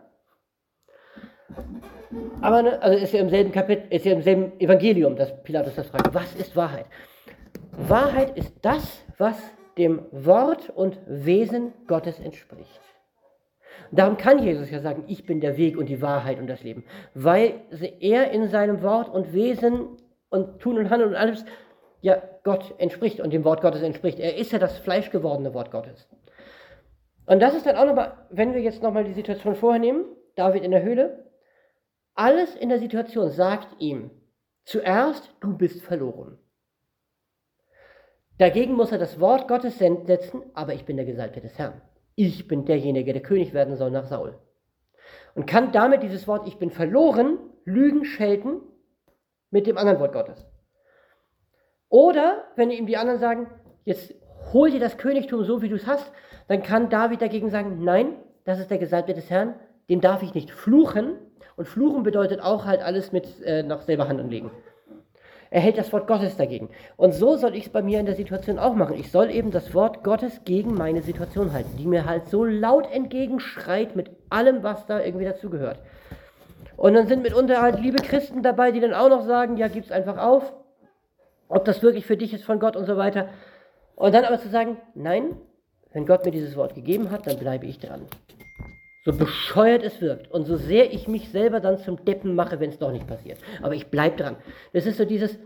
Aber also ist ja im selben Kapitel, ist ja im selben Evangelium, dass Pilatus das fragt. Was ist Wahrheit? Wahrheit ist das, was dem Wort und Wesen Gottes entspricht. Darum kann Jesus ja sagen, ich bin der Weg und die Wahrheit und das Leben, weil er in seinem Wort und Wesen und Tun und Handeln und alles ja Gott entspricht und dem Wort Gottes entspricht. Er ist ja das fleischgewordene Wort Gottes. Und das ist dann auch nochmal, wenn wir jetzt nochmal die Situation vorher nehmen, David in der Höhle, alles in der Situation sagt ihm, zuerst, du bist verloren. Dagegen muss er das Wort Gottes setzen, aber ich bin der Gesalbte des Herrn. Ich bin derjenige, der König werden soll nach Saul. Und kann damit dieses Wort, ich bin verloren, Lügen schelten mit dem anderen Wort Gottes. Oder, wenn ihm die anderen sagen, jetzt hol dir das Königtum so, wie du es hast, dann kann David dagegen sagen, nein, das ist der Gesalbte des Herrn, den darf ich nicht fluchen. Und fluchen bedeutet auch halt alles mit nach selber Hand anlegen. Er hält das Wort Gottes dagegen. Und so soll ich es bei mir in der Situation auch machen. Ich soll eben das Wort Gottes gegen meine Situation halten, die mir halt so laut entgegenschreit mit allem, was da irgendwie dazugehört. Und dann sind mitunter halt liebe Christen dabei, die dann auch noch sagen, ja, gib's einfach auf, ob das wirklich für dich ist von Gott und so weiter. Und dann aber zu sagen, nein, wenn Gott mir dieses Wort gegeben hat, dann bleibe ich dran. So bescheuert es wirkt und so sehr ich mich selber dann zum Deppen mache, wenn es doch nicht passiert. Aber ich bleibe dran. Das ist so dieses,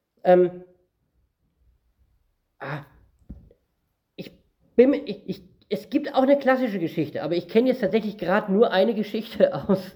es gibt auch eine klassische Geschichte, aber ich kenne jetzt tatsächlich gerade nur eine Geschichte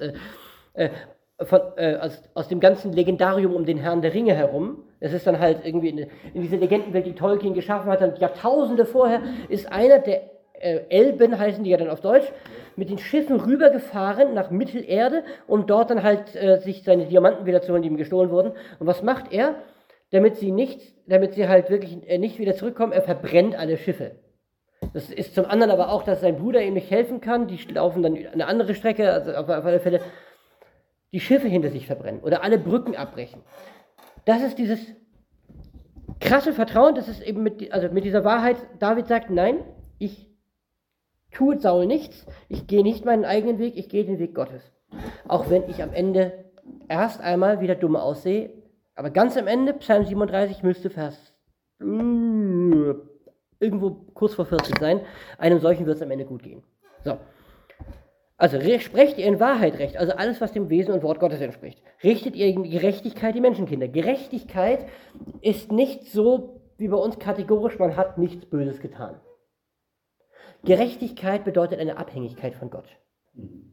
aus dem ganzen Legendarium um den Herrn der Ringe herum. Das ist dann halt irgendwie in diese Legendenwelt, die Tolkien geschaffen hat, und Jahrtausende vorher ist einer der Elben, heißen die ja dann auf Deutsch, mit den Schiffen rübergefahren nach Mittelerde, um dort dann halt sich seine Diamanten wieder zu holen, die ihm gestohlen wurden. Und was macht er? Damit sie halt wirklich nicht wieder zurückkommen, er verbrennt alle Schiffe. Das ist zum anderen aber auch, dass sein Bruder ihm nicht helfen kann, die laufen dann eine andere Strecke, also auf alle Fälle die Schiffe hinter sich verbrennen oder alle Brücken abbrechen. Das ist dieses krasse Vertrauen, das ist eben mit dieser Wahrheit, David sagt, nein, ich tue Saul nichts, ich gehe nicht meinen eigenen Weg, ich gehe den Weg Gottes. Auch wenn ich am Ende erst einmal wieder dumm aussehe, aber ganz am Ende, Psalm 37, müsste Vers irgendwo kurz vor 40 sein, einem solchen wird es am Ende gut gehen. So. Also sprecht ihr in Wahrheit recht, also alles, was dem Wesen und Wort Gottes entspricht. Richtet ihr in Gerechtigkeit die Menschenkinder. Gerechtigkeit ist nicht so wie bei uns kategorisch, man hat nichts Böses getan. Gerechtigkeit bedeutet eine Abhängigkeit von Gott.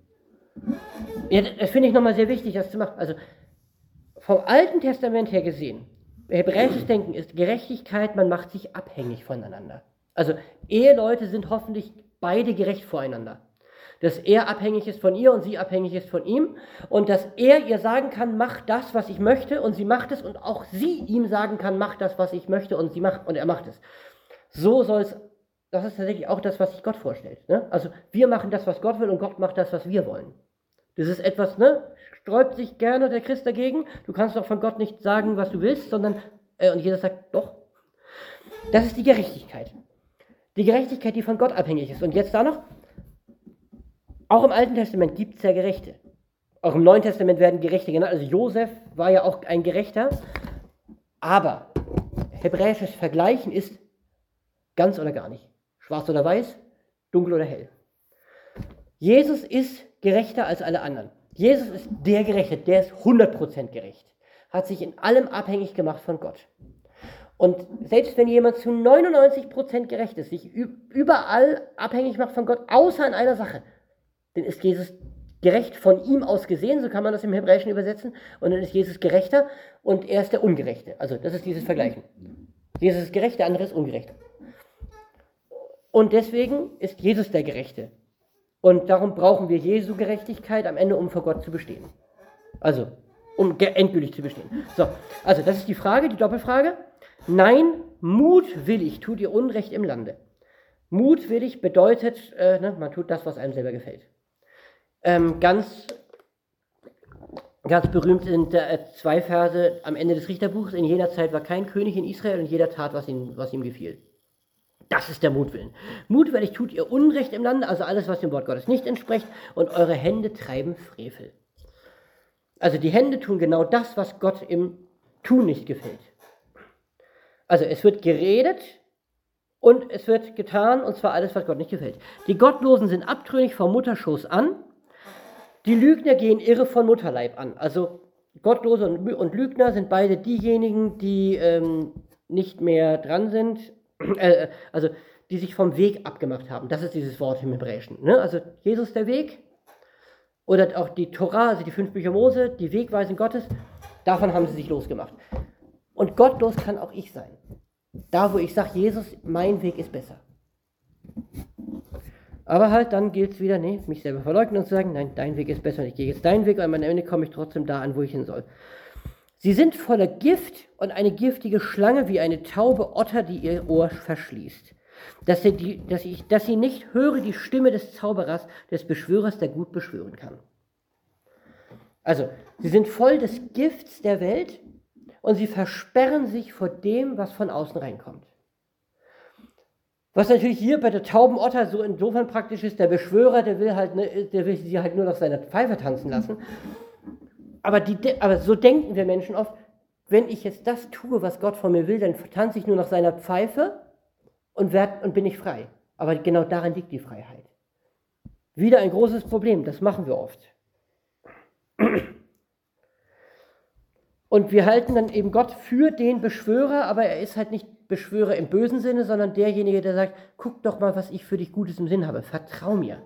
Ja, das finde ich nochmal sehr wichtig, das zu machen. Also vom Alten Testament her gesehen, hebräisches Denken ist Gerechtigkeit, man macht sich abhängig voneinander. Also Eheleute sind hoffentlich beide gerecht voreinander. Dass er abhängig ist von ihr und sie abhängig ist von ihm und dass er ihr sagen kann, mach das, was ich möchte und sie macht es und auch sie ihm sagen kann, mach das, was ich möchte und er macht es. So soll es, das ist tatsächlich auch das, was sich Gott vorstellt. Ne? Also wir machen das, was Gott will und Gott macht das, was wir wollen. Das ist etwas, ne, sträubt sich gerne der Christ dagegen. Du kannst doch von Gott nicht sagen, was du willst, sondern, und jeder sagt, doch. Das ist die Gerechtigkeit. Die Gerechtigkeit, die von Gott abhängig ist. Und jetzt da noch, auch im Alten Testament gibt es ja Gerechte. Auch im Neuen Testament werden Gerechte genannt. Also Josef war ja auch ein Gerechter. Aber hebräisches Vergleichen ist ganz oder gar nicht. Schwarz oder weiß, dunkel oder hell. Jesus ist gerechter als alle anderen. Jesus ist der Gerechte, der ist 100% gerecht. Hat sich in allem abhängig gemacht von Gott. Und selbst wenn jemand zu 99% gerecht ist, sich überall abhängig macht von Gott, außer in einer Sache, dann ist Jesus gerecht von ihm aus gesehen, so kann man das im Hebräischen übersetzen, und dann ist Jesus gerechter und er ist der Ungerechte. Also das ist dieses Vergleichen. Jesus ist gerecht, der andere ist ungerecht. Und deswegen ist Jesus der Gerechte. Und darum brauchen wir Jesu Gerechtigkeit am Ende, um vor Gott zu bestehen. Also, um endgültig zu bestehen. So, also das ist die Frage, die Doppelfrage. Nein, mutwillig tut ihr Unrecht im Lande. Mutwillig bedeutet, man tut das, was einem selber gefällt. Ganz berühmt sind 2 Verse am Ende des Richterbuchs. In jener Zeit war kein König in Israel und jeder tat, was ihm gefiel. Das ist der Mutwillen. Mutwillig tut ihr Unrecht im Lande, also alles, was dem Wort Gottes nicht entspricht, und eure Hände treiben Frevel. Also die Hände tun genau das, was Gott im Tun nicht gefällt. Also es wird geredet und es wird getan, und zwar alles, was Gott nicht gefällt. Die Gottlosen sind abtrünnig vom Mutterschoß an, die Lügner gehen irre von Mutterleib an. Also Gottlose und Lügner sind beide diejenigen, die nicht mehr dran sind, also die sich vom Weg abgemacht haben. Das ist dieses Wort im Hebräischen. Ne? Also Jesus der Weg oder auch die Tora, also die 5 Bücher Mose, die Wegweisung Gottes, davon haben sie sich losgemacht. Und gottlos kann auch ich sein. Da, wo ich sage, Jesus, mein Weg ist besser. Aber halt, dann gilt es wieder, mich selber verleugnen und zu sagen, nein, dein Weg ist besser und ich gehe jetzt deinen Weg, und am Ende komme ich trotzdem da an, wo ich hin soll. Sie sind voller Gift und eine giftige Schlange wie eine taube Otter, die ihr Ohr verschließt. Dass sie nicht höre die Stimme des Zauberers, des Beschwörers, der gut beschwören kann. Also, sie sind voll des Gifts der Welt und sie versperren sich vor dem, was von außen reinkommt. Was natürlich hier bei der tauben Otter so insofern praktisch ist, der Beschwörer, der will sie halt nur nach seiner Pfeife tanzen lassen. Aber so denken wir Menschen oft, wenn ich jetzt das tue, was Gott von mir will, dann tanze ich nur nach seiner Pfeife und bin ich frei. Aber genau darin liegt die Freiheit. Wieder ein großes Problem, das machen wir oft. Und wir halten dann eben Gott für den Beschwörer, aber er ist halt nicht Beschwörer im bösen Sinne, sondern derjenige, der sagt, guck doch mal, was ich für dich Gutes im Sinn habe, vertrau mir.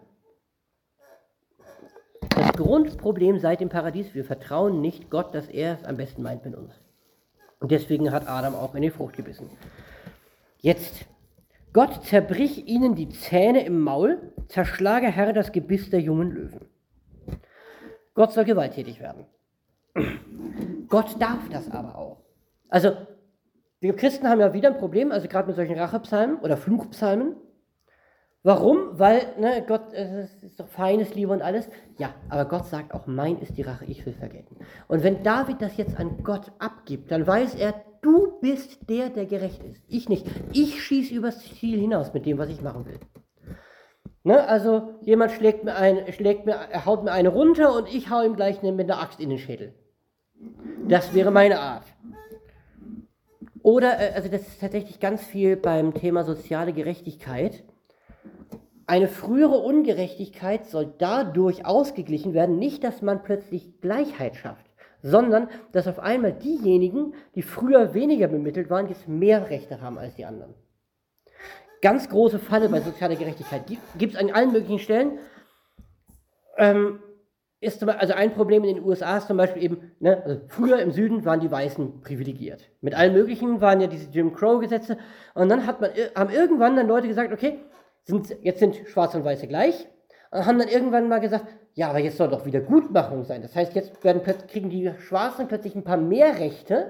Das Grundproblem seit dem Paradies, wir vertrauen nicht Gott, dass er es am besten meint mit uns. Und deswegen hat Adam auch in die Frucht gebissen. Jetzt, Gott zerbrich ihnen die Zähne im Maul, zerschlage Herr das Gebiss der jungen Löwen. Gott soll gewalttätig werden. Gott darf das aber auch. Also, wir Christen haben ja wieder ein Problem, also gerade mit solchen Rachepsalmen oder Fluchpsalmen. Warum? Weil, Gott, es ist doch feines Liebe und alles. Ja, aber Gott sagt auch, mein ist die Rache, ich will vergelten. Und wenn David das jetzt an Gott abgibt, dann weiß er, du bist der gerecht ist. Ich nicht. Ich schieße übers Ziel hinaus mit dem, was ich machen will. Also, jemand haut mir eine runter und ich hau ihm gleich mit einer Axt in den Schädel. Das wäre meine Art. Oder, also das ist tatsächlich ganz viel beim Thema soziale Gerechtigkeit. Eine frühere Ungerechtigkeit soll dadurch ausgeglichen werden, nicht, dass man plötzlich Gleichheit schafft, sondern dass auf einmal diejenigen, die früher weniger bemittelt waren, jetzt mehr Rechte haben als die anderen. Ganz große Falle bei sozialer Gerechtigkeit. Gibt es an allen möglichen Stellen. also ein Problem in den USA ist zum Beispiel eben, ne, also früher im Süden waren die Weißen privilegiert. Mit allen möglichen waren ja diese Jim Crow-Gesetze. Und dann haben irgendwann dann Leute gesagt, okay, jetzt sind Schwarze und Weiße gleich. Und haben dann irgendwann mal gesagt, ja, aber jetzt soll doch Wiedergutmachung sein. Das heißt, jetzt kriegen die Schwarzen plötzlich ein paar mehr Rechte,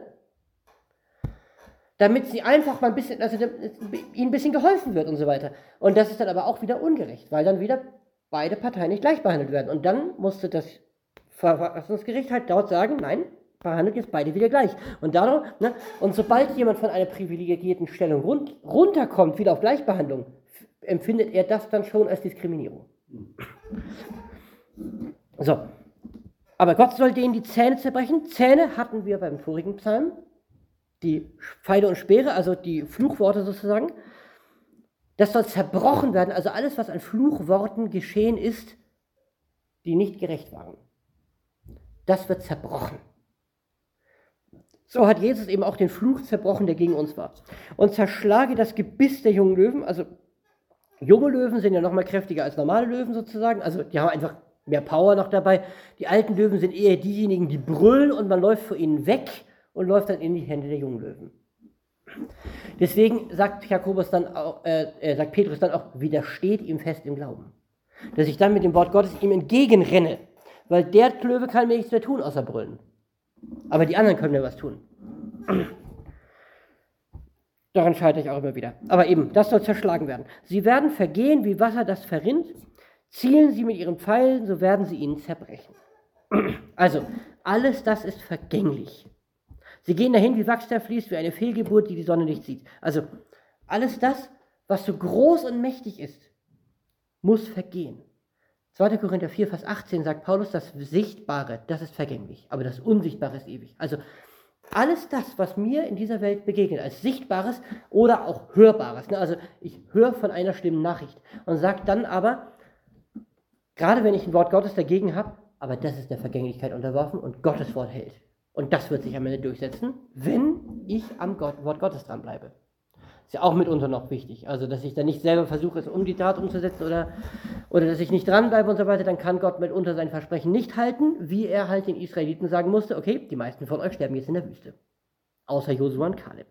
damit sie einfach mal ein bisschen, also ihnen ein bisschen geholfen wird und so weiter. Und das ist dann aber auch wieder ungerecht, weil dann wieder beide Parteien nicht gleich behandelt werden. Und dann musste das Verfassungsgericht halt dort sagen, nein, behandelt jetzt beide wieder gleich. Und darum, ne, und sobald jemand von einer privilegierten Stellung runterkommt, wieder auf Gleichbehandlung, empfindet er das dann schon als Diskriminierung. So. Aber Gott soll denen die Zähne zerbrechen. Zähne hatten wir beim vorigen Psalm. Die Pfeile und Speere, also die Fluchworte sozusagen. Das soll zerbrochen werden, also alles, was an Fluchworten geschehen ist, die nicht gerecht waren. Das wird zerbrochen. So hat Jesus eben auch den Fluch zerbrochen, der gegen uns war. Und zerschlage das Gebiss der jungen Löwen. Also junge Löwen sind ja noch mal kräftiger als normale Löwen sozusagen. Also die haben einfach mehr Power noch dabei. Die alten Löwen sind eher diejenigen, die brüllen und man läuft vor ihnen weg und läuft dann in die Hände der jungen Löwen. Deswegen sagt Petrus dann auch, widersteht ihm fest im Glauben. Dass ich dann mit dem Wort Gottes ihm entgegenrenne, weil der Löwe kann mir nichts mehr tun, außer brüllen. Aber die anderen können mir was tun. Daran scheitere ich auch immer wieder. Aber eben, das soll zerschlagen werden. Sie werden vergehen, wie Wasser, das verrinnt. Zielen sie mit ihren Pfeilen, so werden sie ihnen zerbrechen. Also, alles das ist vergänglich. Sie gehen dahin, wie Wachs, der fließt, wie eine Fehlgeburt, die die Sonne nicht sieht. Also, alles das, was so groß und mächtig ist, muss vergehen. 2. Korinther 4, Vers 18 sagt Paulus, das Sichtbare, das ist vergänglich, aber das Unsichtbare ist ewig. Also, alles das, was mir in dieser Welt begegnet, als Sichtbares oder auch Hörbares. Ne? Also, ich höre von einer schlimmen Nachricht und sage dann aber, gerade wenn ich ein Wort Gottes dagegen habe, aber das ist der Vergänglichkeit unterworfen und Gottes Wort hält. Und das wird sich am Ende durchsetzen, wenn ich am Wort Gottes dranbleibe. Ist ja auch mitunter noch wichtig. Also, dass ich dann nicht selber versuche, es um die Tat umzusetzen oder dass ich nicht dranbleibe und so weiter, dann kann Gott mitunter sein Versprechen nicht halten, wie er halt den Israeliten sagen musste, okay, die meisten von euch sterben jetzt in der Wüste. Außer Josua und Kaleb.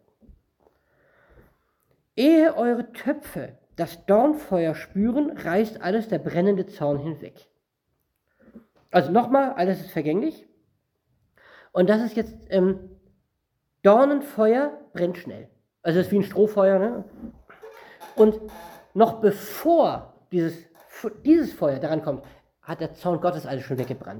Ehe eure Töpfe das Dornfeuer spüren, reißt alles der brennende Zorn hinweg. Also nochmal, alles ist vergänglich. Und das ist jetzt, Dornenfeuer brennt schnell. Also es ist wie ein Strohfeuer, ne? Und noch bevor dieses Feuer daran kommt, hat der Zorn Gottes alles schon weggebrannt.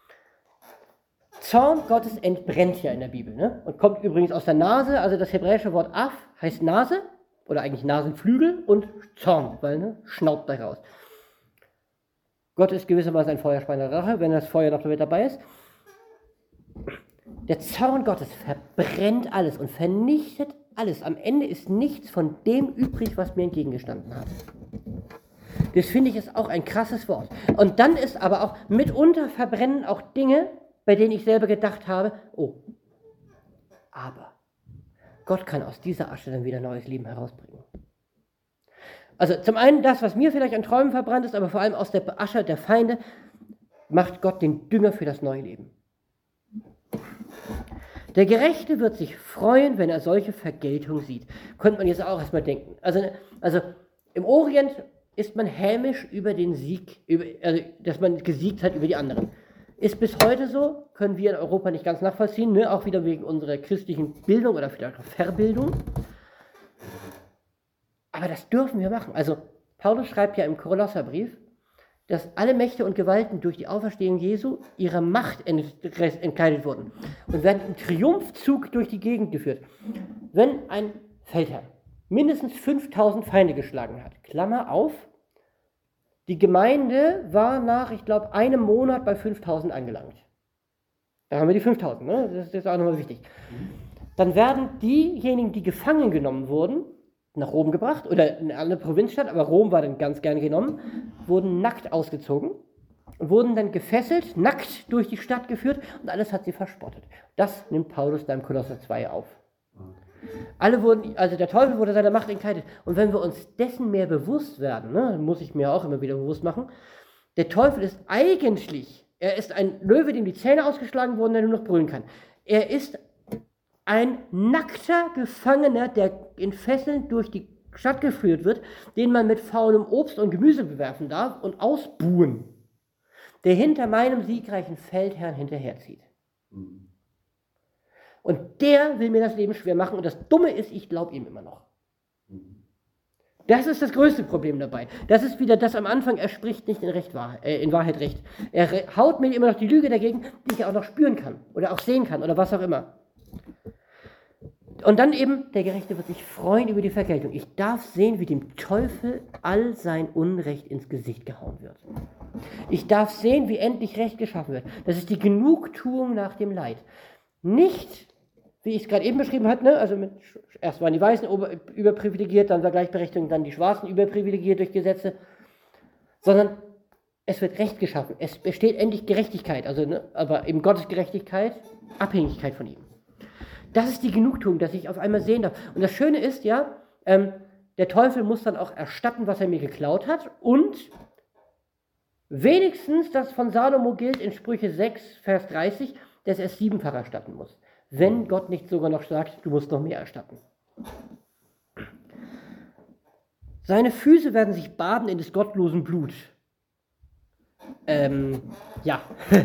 Zorn Gottes entbrennt ja in der Bibel, ne? Und kommt übrigens aus der Nase, also das hebräische Wort Af heißt Nase, oder eigentlich Nasenflügel und Zorn, weil, ne, schnaubt da raus. Gott ist gewissermaßen ein feuerspeiender Rache, wenn das Feuer noch mit dabei ist. Der Zorn Gottes verbrennt alles und vernichtet alles. Am Ende ist nichts von dem übrig, was mir entgegengestanden hat. Das finde ich ist auch ein krasses Wort. Und dann ist aber auch, mitunter verbrennen auch Dinge, bei denen ich selber gedacht habe, oh, aber Gott kann aus dieser Asche dann wieder neues Leben herausbringen. Also zum einen das, was mir vielleicht an Träumen verbrannt ist, aber vor allem aus der Asche der Feinde macht Gott den Dünger für das neue Leben. Der Gerechte wird sich freuen, wenn er solche Vergeltung sieht. Könnte man jetzt auch erstmal denken. Also im Orient ist man hämisch über den Sieg, dass man gesiegt hat über die anderen. Ist bis heute so, können wir in Europa nicht ganz nachvollziehen, ne? Auch wieder wegen unserer christlichen Bildung oder vielleicht auch Verbildung. Aber das dürfen wir machen. Also Paulus schreibt ja im Kolosserbrief, dass alle Mächte und Gewalten durch die Auferstehung Jesu ihrer Macht entkleidet wurden und werden im Triumphzug durch die Gegend geführt. Wenn ein Feldherr mindestens 5000 Feinde geschlagen hat, Klammer auf, die Gemeinde war nach, ich glaube, einem Monat bei 5000 angelangt. Da haben wir die 5000, ne? Das ist auch nochmal wichtig. Dann werden diejenigen, die gefangen genommen wurden, nach Rom gebracht oder in eine andere Provinzstadt, aber Rom war dann ganz gerne genommen, wurden nackt ausgezogen und wurden dann gefesselt, nackt durch die Stadt geführt und alles hat sie verspottet. Das nimmt Paulus da im Kolosser 2 auf. Also der Teufel wurde seiner Macht entkleidet. Und wenn wir uns dessen mehr bewusst werden, ne, muss ich mir auch immer wieder bewusst machen, der Teufel ist eigentlich Er ist ein Löwe, dem die Zähne ausgeschlagen wurden, der nur noch brüllen kann. Er ist ein nackter Gefangener, der in Fesseln durch die Stadt geführt wird, den man mit faulem Obst und Gemüse bewerfen darf und ausbuhen, der hinter meinem siegreichen Feldherrn hinterherzieht. Und der will mir das Leben schwer machen. Und das Dumme ist, ich glaube ihm immer noch. Das ist das größte Problem dabei. Das ist wieder das am Anfang, er spricht nicht in Wahrheit Recht. Er haut mir immer noch die Lüge dagegen, die ich auch noch spüren kann oder auch sehen kann oder was auch immer. Und dann eben, der Gerechte wird sich freuen über die Vergeltung. Ich darf sehen, wie dem Teufel all sein Unrecht ins Gesicht gehauen wird. Ich darf sehen, wie endlich Recht geschaffen wird. Das ist die Genugtuung nach dem Leid. Nicht, wie ich es gerade eben beschrieben habe, ne? Also erst waren die Weißen überprivilegiert, dann war Gleichberechtigung, dann die Schwarzen überprivilegiert durch Gesetze, sondern es wird Recht geschaffen. Es besteht endlich Gerechtigkeit, also, ne? Aber eben Gottes Gerechtigkeit, Abhängigkeit von ihm. Das ist die Genugtuung, dass ich auf einmal sehen darf. Und das Schöne ist ja, der Teufel muss dann auch erstatten, was er mir geklaut hat, und wenigstens das von Salomo gilt in Sprüche 6, Vers 30, dass er es 7-fach erstatten muss. Wenn Gott nicht sogar noch sagt, du musst noch mehr erstatten. Seine Füße werden sich baden in des gottlosen Blut. Ja.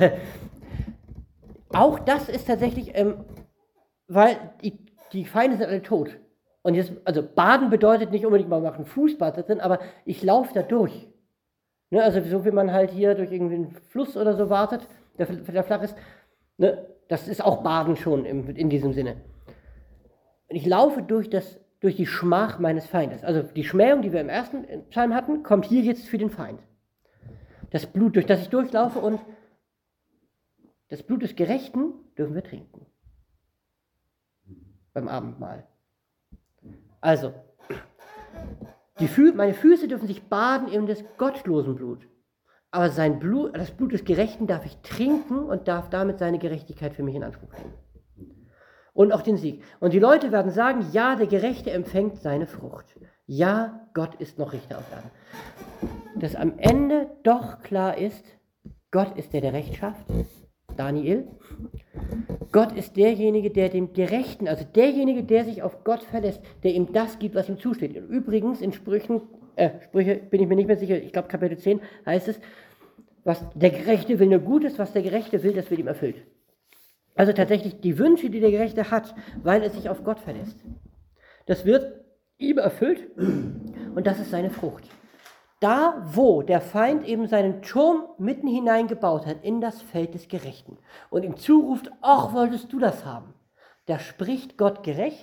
Auch das ist tatsächlich, weil die Feinde sind alle tot. Und jetzt, also baden bedeutet nicht unbedingt, man macht ein Fußbad da drin, aber ich laufe da durch. Ne, also so wie man halt hier durch irgendwie einen Fluss oder so wartet, der flach ist, ne, das ist auch Baden schon in diesem Sinne. Und ich laufe durch die Schmach meines Feindes. Also die Schmähung, die wir im ersten Psalm hatten, kommt hier jetzt für den Feind. Das Blut, durch das ich durchlaufe, und das Blut des Gerechten dürfen wir trinken. Beim Abendmahl. Also, meine Füße dürfen sich baden in des gottlosen Blut. Aber das Blut des Gerechten darf ich trinken und darf damit seine Gerechtigkeit für mich in Anspruch nehmen. Und auch den Sieg. Und die Leute werden sagen, ja, der Gerechte empfängt seine Frucht. Ja, Gott ist noch Richter auf Erden. Dass am Ende doch klar ist, Gott ist der Recht schafft. Daniel. Gott ist derjenige, der dem Gerechten, also derjenige, der sich auf Gott verlässt, der ihm das gibt, was ihm zusteht. Und übrigens in Sprüche bin ich mir nicht mehr sicher, ich glaube Kapitel 10 heißt es, was der Gerechte will nur Gutes, was der Gerechte will, das wird ihm erfüllt. Also tatsächlich die Wünsche, die der Gerechte hat, weil er sich auf Gott verlässt. Das wird ihm erfüllt und das ist seine Frucht. Da, wo der Feind eben seinen Turm mitten hineingebaut hat in das Feld des Gerechten und ihm zuruft, ach, wolltest du das haben? Da spricht Gott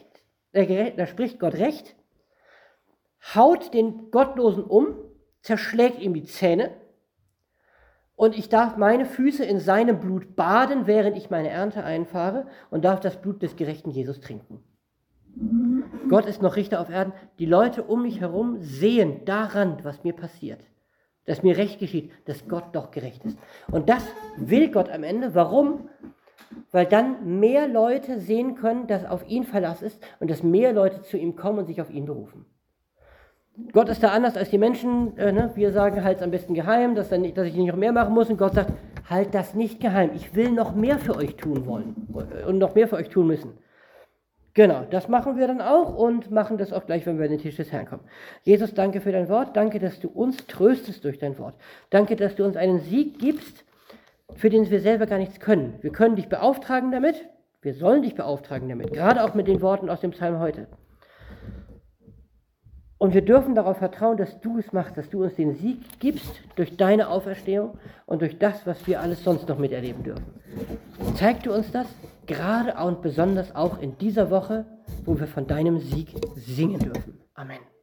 Recht, haut den Gottlosen um, zerschlägt ihm die Zähne, und ich darf meine Füße in seinem Blut baden, während ich meine Ernte einfahre, und darf das Blut des gerechten Jesus trinken. Gott ist noch Richter auf Erden. Die Leute um mich herum sehen daran, was mir passiert, dass mir Recht geschieht, dass Gott doch gerecht ist. Und das will Gott am Ende. Warum? Weil dann mehr Leute sehen können, dass auf ihn Verlass ist und dass mehr Leute zu ihm kommen und sich auf ihn berufen. Gott ist da anders als die Menschen. Wir sagen, halt es am besten geheim, dass ich nicht noch mehr machen muss. Und Gott sagt, halt das nicht geheim. Ich will noch mehr für euch tun wollen und noch mehr für euch tun müssen. Genau, das machen wir dann auch und machen das auch gleich, wenn wir an den Tisch des Herrn kommen. Jesus, danke für dein Wort. Danke, dass du uns tröstest durch dein Wort. Danke, dass du uns einen Sieg gibst, für den wir selber gar nichts können. Wir können dich beauftragen damit. Wir sollen dich beauftragen damit. Gerade auch mit den Worten aus dem Psalm heute. Und wir dürfen darauf vertrauen, dass du es machst, dass du uns den Sieg gibst durch deine Auferstehung und durch das, was wir alles sonst noch miterleben dürfen. Zeig du uns das, gerade und besonders auch in dieser Woche, wo wir von deinem Sieg singen dürfen. Amen.